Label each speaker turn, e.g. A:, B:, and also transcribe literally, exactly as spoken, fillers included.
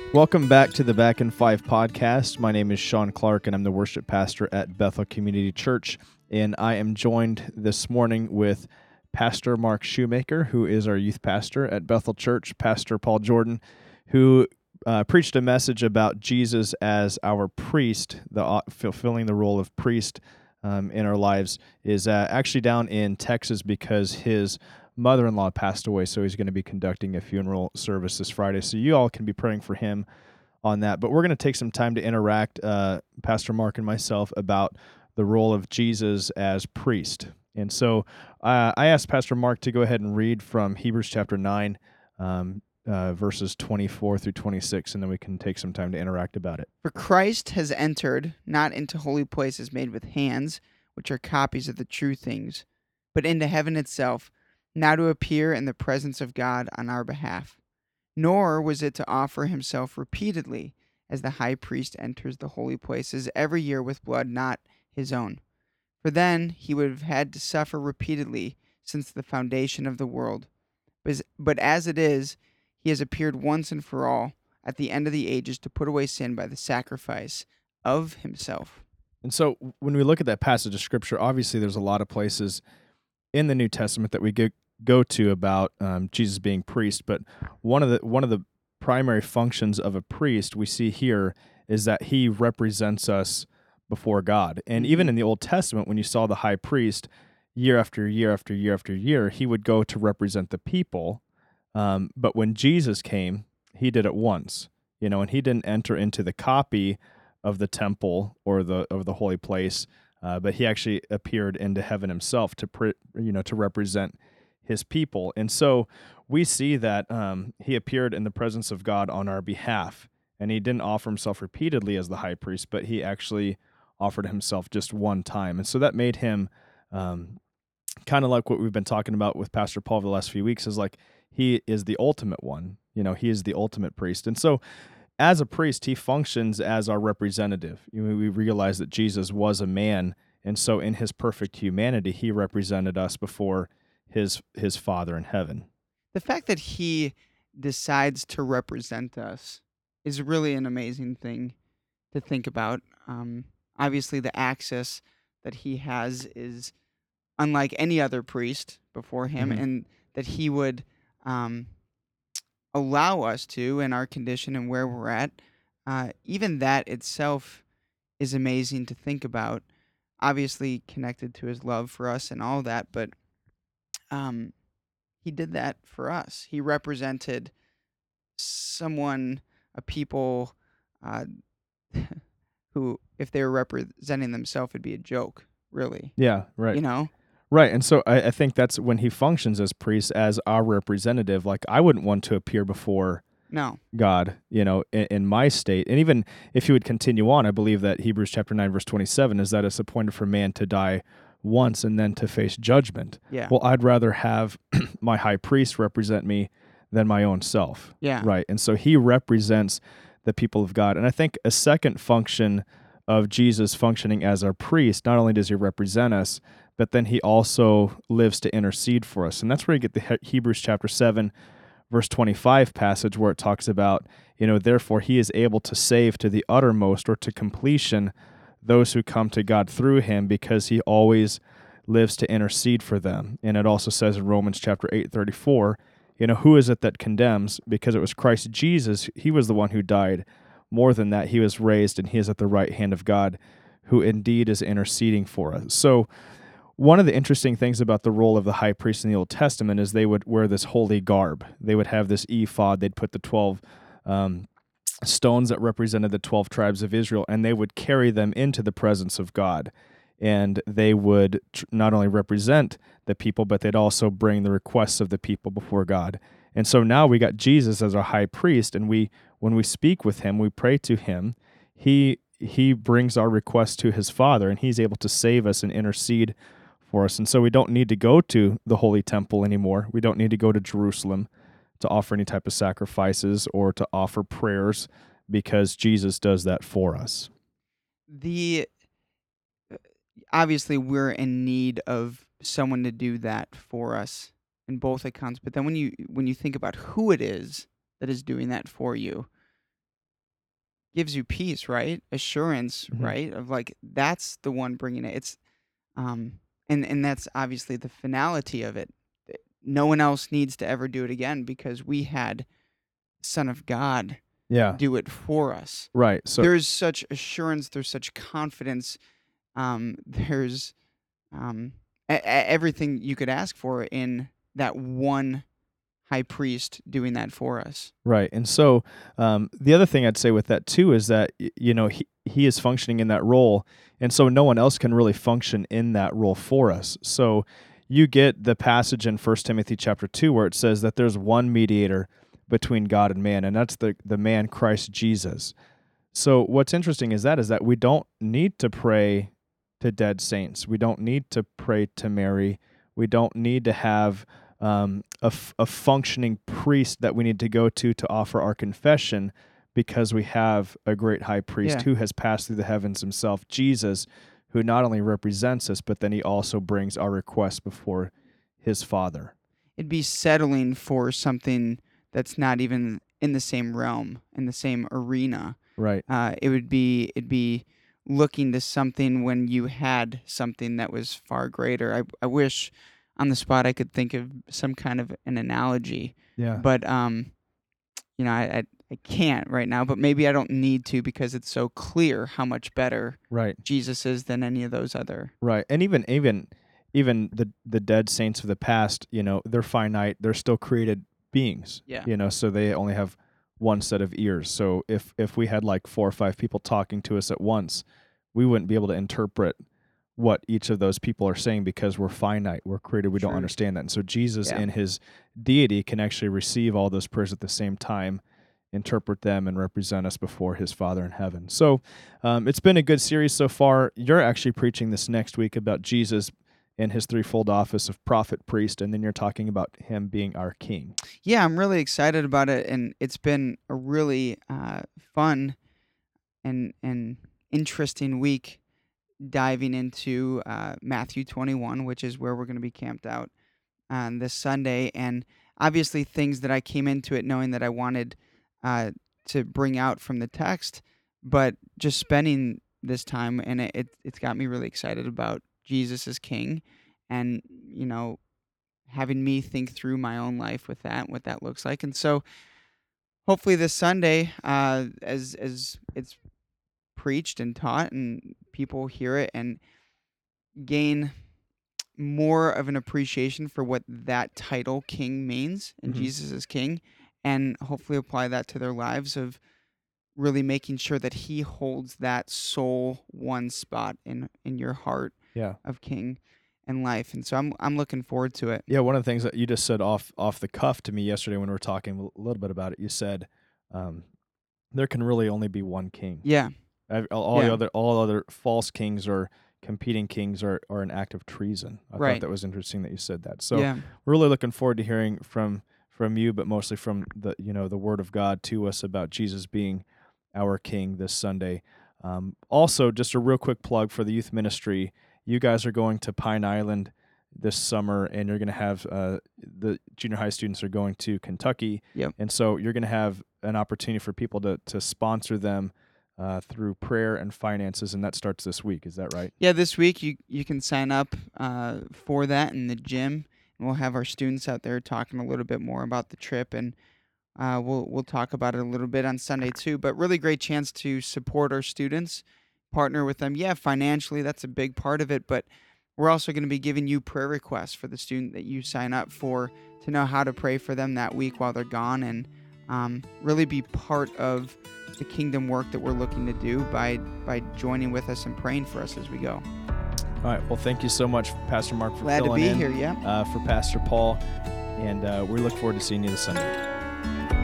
A: Welcome back to the Back in Five podcast. My name is Sean Clark, and I'm the worship pastor at Bethel Community Church. And I am joined this morning with Pastor Mark Shoemaker, who is our youth pastor at Bethel Church, Pastor Paul Jordan, who uh, preached a message about Jesus as our priest, the uh, fulfilling the role of priest um, in our lives, is uh, actually down in Texas because his mother-in-law passed away, so he's going to be conducting a funeral service this Friday. So you all can be praying for him on that. But we're going to take some time to interact, uh, Pastor Mark and myself, about the role of Jesus as priest. And so uh, I asked Pastor Mark to go ahead and read from Hebrews chapter nine, um, uh, verses twenty-four through twenty-six, and then we can take some time to interact about it.
B: For Christ has entered not into holy places made with hands, which are copies of the true things, but into heaven itself, now to appear in the presence of God on our behalf. Nor was it to offer himself repeatedly, as the high priest enters the holy places every year with blood not his own. For then he would have had to suffer repeatedly since the foundation of the world. But as it is, he has appeared once and for all at the end of the ages to put away sin by the sacrifice of himself.
A: And so when we look at that passage of Scripture, obviously there's a lot of places in the New Testament that we go, go to about um, Jesus being priest, but one of the one of the primary functions of a priest we see here is that he represents us before God. And
B: Mm-hmm.
A: even in the Old Testament, when you saw the high priest year after year after year after year, he would go to represent the people. Um, but when Jesus came, he did it once, you know, and he didn't enter into the copy of the temple or the of the holy place. Uh, but he actually appeared into heaven himself to, pre, you know, to represent his people. And so we see that um, he appeared in the presence of God on our behalf. And he didn't offer himself repeatedly as the high priest, but he actually offered himself just one time. And so that made him um, kind of like what we've been talking about with Pastor Paul the last few weeks, is like he is the ultimate one. You know, he is the ultimate priest. And so as a priest, he functions as our representative. You know, we realize that Jesus was a man, and so in his perfect humanity, he represented us before his his Father in heaven.
B: The fact that he decides to represent us is really an amazing thing to think about. Um, obviously, the access that he has is unlike any other priest before him,
A: Mhm.
B: and that he would um, allow us to, in our condition and where we're at, uh, even that itself is amazing to think about. Obviously, connected to his love for us and all that, but um, he did that for us. He represented someone, a people uh, who, if they were representing themselves, it'd be a joke, really.
A: Yeah, right.
B: You know?
A: Right, and so I, I think that's when he functions as priest, as our representative. Like, I wouldn't want to appear before
B: No.
A: God, you know, in, in my state. And even if he would continue on, I believe that Hebrews chapter nine, verse twenty-seven is that it's appointed for man to die once and then to face judgment.
B: Yeah.
A: Well, I'd rather have my high priest represent me than my own self.
B: Yeah.
A: Right. And so he represents the people of God. And I think a second function of Jesus functioning as our priest, not only does he represent us, but then he also lives to intercede for us. And that's where you get the He- Hebrews chapter seven, verse twenty-five passage, where it talks about, you know, therefore he is able to save to the uttermost or to completion those who come to God through him, because he always lives to intercede for them. And it also says in Romans chapter eight, thirty-four, you know, who is it that condemns? Because it was Christ Jesus. He was the one who died. More than that, he was raised, and he is at the right hand of God, who indeed is interceding for us. So one of the interesting things about the role of the high priest in the Old Testament is they would wear this holy garb. They would have this ephod. They'd put the twelve um, stones that represented the twelve tribes of Israel, and they would carry them into the presence of God. And they would tr- not only represent the people, but they'd also bring the requests of the people before God. And so now we got Jesus as our high priest, and we, when we speak with him, we pray to him. He he brings our requests to his Father, and he's able to save us and intercede for us. And so we don't need to go to the Holy Temple anymore. We don't need to go to Jerusalem to offer any type of sacrifices or to offer prayers, because Jesus does that for us.
B: The obviously we're in need of someone to do that for us in both accounts. But then when you when you think about who it is that is doing that for you, gives you peace, right? Assurance,
A: Mhm.
B: right? Of like that's the one bringing it. It's um and and that's obviously the finality of it. Th- No one else needs to ever do it again because we had Son of God
A: Yeah.
B: do it for us.
A: Right. So
B: There's such assurance, there's such confidence, um there's um e- e- everything you could ask for in that one high priest doing that for us.
A: right. And so um, the other thing I'd say with that too is that y- you know he he is functioning in that role, and so no one else can really function in that role for us. So you get the passage in First Timothy chapter two where it says that there's one mediator between God and man, and that's the the man Christ Jesus. So what's interesting is that is that we don't need to pray to dead saints. We don't need to pray to Mary. We don't need to have um, a, f- a functioning priest that we need to go to to offer our confession, because we have a great high priest
B: Yeah.
A: who has passed through the heavens himself, Jesus, who not only represents us, but then he also brings our requests before his Father.
B: It'd be settling for something that's not even in the same realm, in the same arena.
A: Right.
B: Uh, it would be it'd be looking to something when you had something that was far greater. I I wish on the spot I could think of some kind of an analogy,
A: Yeah.
B: but um, you know, I I, I can't right now. But maybe I don't need to because it's so clear how much better
A: Right.
B: Jesus is than any of those other.
A: Right. And even even even the the dead saints of the past, you know, they're finite, they're still created beings.
B: Yeah.
A: You know, so they only have one set of ears. So if if we had like four or five people talking to us at once, we wouldn't be able to interpret what each of those people are saying because we're finite, we're created, we don't
B: True.
A: understand that. And so Jesus
B: Yeah.
A: in his deity can actually receive all those prayers at the same time, interpret them, and represent us before his Father in heaven. So um, it's been a good series so far. You're actually preaching this next week about Jesus in his threefold office of prophet, priest, and then you're talking about him being our king.
B: Yeah, I'm really excited about it, and it's been a really uh, fun and and interesting week diving into uh, Matthew twenty-one, which is where we're going to be camped out on this Sunday, and obviously things that I came into it knowing that I wanted uh, to bring out from the text, but just spending this time and it, it it's got me really excited about Jesus as King, and you know having me think through my own life with that, what that looks like, and so hopefully this Sunday, uh, as as it's preached and taught and people hear it and gain more of an appreciation for what that title king means and
A: Mhm.
B: Jesus is king, and hopefully apply that to their lives of really making sure that he holds that sole one spot in in your heart
A: Yeah.
B: of king and life. And so I'm I'm looking forward to it.
A: Yeah, one of the things that you just said off off the cuff to me yesterday when we were talking a little bit about it, you said um, there can really only be one king.
B: Yeah.
A: Ev- All all the
B: Yeah.
A: other all other false kings or competing kings are, are an act of treason. I thought
B: Right.
A: that was interesting that you said that. So
B: Yeah.
A: we're really looking forward to hearing from from you, but mostly from the you know the Word of God to us about Jesus being our King this Sunday. Um, also, just a real quick plug for the youth ministry. You guys are going to Pine Island this summer, and you're going to have uh, the junior high students are going to Kentucky,
B: Yep.
A: and so you're going to have an opportunity for people to to sponsor them uh, through prayer and finances, and that starts this week. Is that right?
B: Yeah, this week you you can sign up uh, for that in the gym, and we'll have our students out there talking a little bit more about the trip, and uh, we'll we'll talk about it a little bit on Sunday too. But really great chance to support our students, partner with them. Yeah, financially that's a big part of it, but we're also going to be giving you prayer requests for the student that you sign up for to know how to pray for them that week while they're gone, and um, really be part of the kingdom work that we're looking to do by by joining with us and praying for us as we go.
A: All right. Well, thank you so much, Pastor Mark, for
B: Glad to
A: filling
B: be
A: in,
B: here. Yeah.
A: uh, for Pastor Paul, and uh, we look forward to seeing you this Sunday.